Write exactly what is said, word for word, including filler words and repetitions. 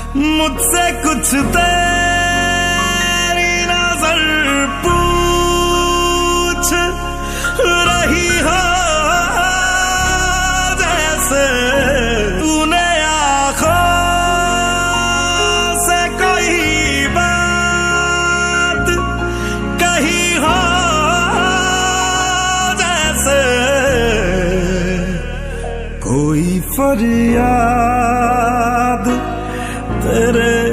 मुझसे कुछ तेरी नजर पूछ रही हो, जैसे तूने आँखों से कोई बात कही हो, जैसे कोई फरियाद तेरे